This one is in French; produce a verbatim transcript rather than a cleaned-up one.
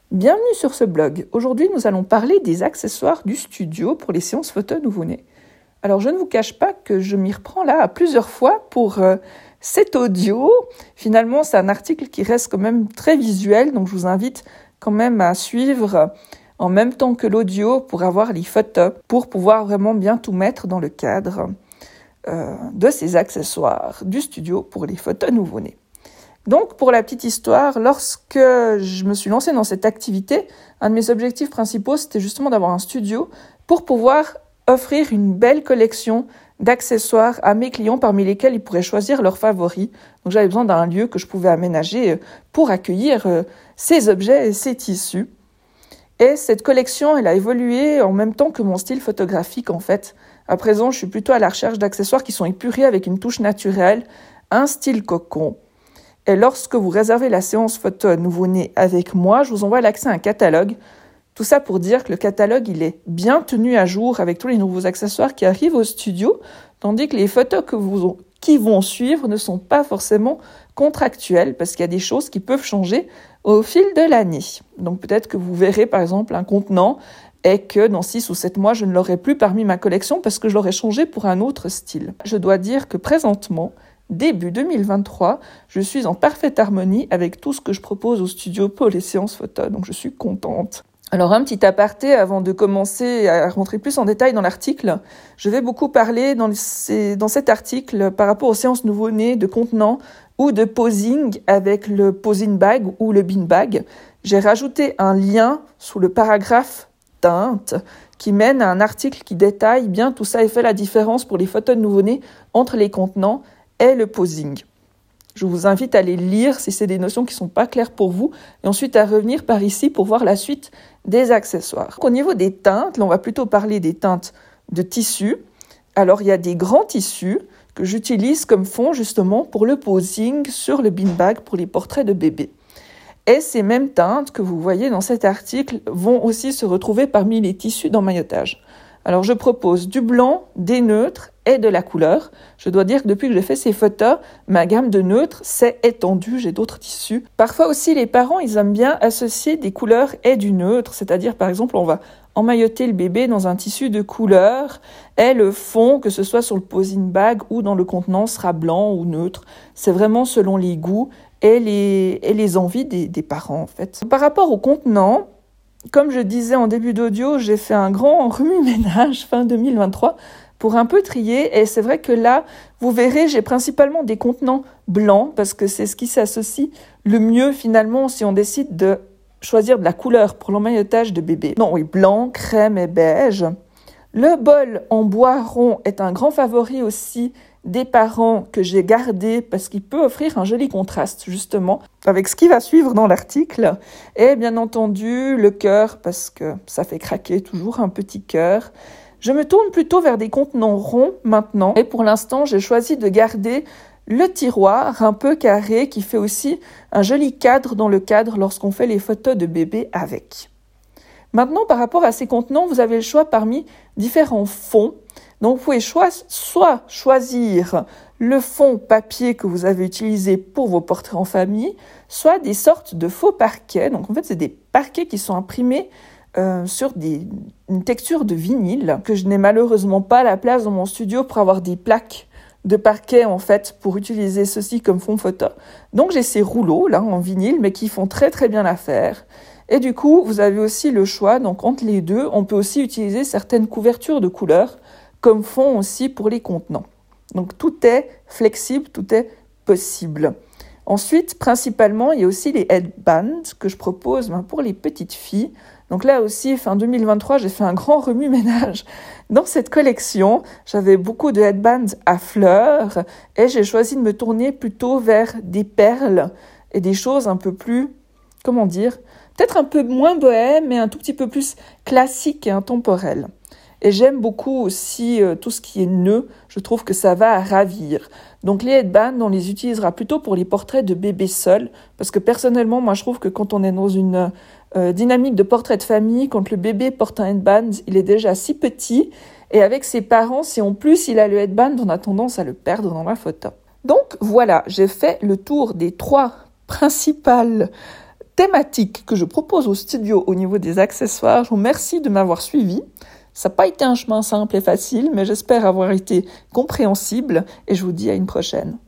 Bienvenue sur ce blog. Aujourd'hui, nous allons parler des accessoires du studio pour les séances photo nouveau-né. Alors, je ne vous cache pas que je m'y reprends là à plusieurs fois pour euh, cet audio. Finalement, c'est un article qui reste quand même très visuel, donc je vous invite quand même à suivre en même temps que l'audio pour avoir les photos, pour pouvoir vraiment bien tout mettre dans le cadre euh, de ces accessoires du studio pour les photos nouveau-nés. Donc, pour la petite histoire, lorsque je me suis lancée dans cette activité, un de mes objectifs principaux, c'était justement d'avoir un studio pour pouvoir offrir une belle collection d'accessoires à mes clients parmi lesquels ils pourraient choisir leurs favoris. Donc, j'avais besoin d'un lieu que je pouvais aménager pour accueillir ces objets et ces tissus. Et cette collection, elle a évolué en même temps que mon style photographique, en fait. À présent, je suis plutôt à la recherche d'accessoires qui sont épurés avec une touche naturelle, un style cocon. Et lorsque vous réservez la séance photo nouveau-né avec moi, je vous envoie l'accès à un catalogue. Tout ça pour dire que le catalogue, il est bien tenu à jour avec tous les nouveaux accessoires qui arrivent au studio, tandis que les photos que vous, qui vont suivre ne sont pas forcément contractuelles parce qu'il y a des choses qui peuvent changer au fil de l'année. Donc peut-être que vous verrez par exemple un contenant et que dans six ou sept mois, je ne l'aurai plus parmi ma collection parce que je l'aurai changé pour un autre style. Je dois dire que présentement, début deux mille vingt-trois, je suis en parfaite harmonie avec tout ce que je propose au studio pour les séances photo, donc je suis contente. Alors un petit aparté avant de commencer à rentrer plus en détail dans l'article. Je vais beaucoup parler dans, ces, dans cet article par rapport aux séances nouveau-nés de contenant ou de posing avec le posing bag ou le bean bag. J'ai rajouté un lien sous le paragraphe teinte qui mène à un article qui détaille bien tout ça et fait la différence pour les photos de nouveau-nés entre les contenants et le posing. Je vous invite à les lire si c'est des notions qui ne sont pas claires pour vous et ensuite à revenir par ici pour voir la suite des accessoires. Au niveau des teintes, là on va plutôt parler des teintes de tissu. Alors il y a des grands tissus que j'utilise comme fond justement pour le posing sur le beanbag pour les portraits de bébés. Et ces mêmes teintes que vous voyez dans cet article vont aussi se retrouver parmi les tissus d'emmaillotage. Alors je propose du blanc, des neutres et de la couleur. Je dois dire que depuis que j'ai fait ces photos, ma gamme de neutres s'est étendue, j'ai d'autres tissus. Parfois aussi les parents, ils aiment bien associer des couleurs et du neutre, c'est-à-dire par exemple on va emmailloter le bébé dans un tissu de couleur et le fond, que ce soit sur le posing bag ou dans le contenant, sera blanc ou neutre. C'est vraiment selon les goûts et les, et les envies des, des parents en fait. Par rapport au contenant, comme je disais en début d'audio, j'ai fait un grand remue-ménage fin deux mille vingt-trois pour un peu trier. Et c'est vrai que là, vous verrez, j'ai principalement des contenants blancs parce que c'est ce qui s'associe le mieux finalement si on décide de choisir de la couleur pour l'emmaillotage de bébé. Non, oui, blanc, crème et beige. Le bol en bois rond est un grand favori aussi des parents que j'ai gardé parce qu'il peut offrir un joli contraste justement avec ce qui va suivre dans l'article. Et bien entendu le cœur parce que ça fait craquer toujours un petit cœur. Je me tourne plutôt vers des contenants ronds maintenant et pour l'instant j'ai choisi de garder le tiroir un peu carré qui fait aussi un joli cadre dans le cadre lorsqu'on fait les photos de bébé avec. Maintenant par rapport à ces contenants vous avez le choix parmi différents fonds. Donc, vous pouvez choi- soit choisir le fond papier que vous avez utilisé pour vos portraits en famille, soit des sortes de faux parquets. Donc, en fait, c'est des parquets qui sont imprimés euh, sur des, une texture de vinyle que je n'ai malheureusement pas la place dans mon studio pour avoir des plaques de parquet, en fait, pour utiliser ceci comme fond photo. Donc, j'ai ces rouleaux, là, en vinyle, mais qui font très, très bien l'affaire. Et du coup, vous avez aussi le choix. Donc, entre les deux, on peut aussi utiliser certaines couvertures de couleurs comme fond aussi pour les contenants. Donc tout est flexible, tout est possible. Ensuite, principalement, il y a aussi les headbands que je propose ben, pour les petites filles. Donc là aussi, fin deux mille vingt-trois, j'ai fait un grand remue-ménage dans cette collection. J'avais beaucoup de headbands à fleurs et j'ai choisi de me tourner plutôt vers des perles et des choses un peu plus, comment dire, peut-être un peu moins bohème, mais un tout petit peu plus classique et intemporel. Et j'aime beaucoup aussi euh, tout ce qui est nœud. Je trouve que ça va ravir. Donc les headbands, on les utilisera plutôt pour les portraits de bébés seuls. Parce que personnellement, moi je trouve que quand on est dans une euh, dynamique de portrait de famille, quand le bébé porte un headband, il est déjà si petit. Et avec ses parents, si en plus il a le headband, on a tendance à le perdre dans la photo. Donc voilà, j'ai fait le tour des trois principales thématique que je propose au studio au niveau des accessoires. Je vous remercie de m'avoir suivi. Ça n'a pas été un chemin simple et facile, mais j'espère avoir été compréhensible et je vous dis à une prochaine.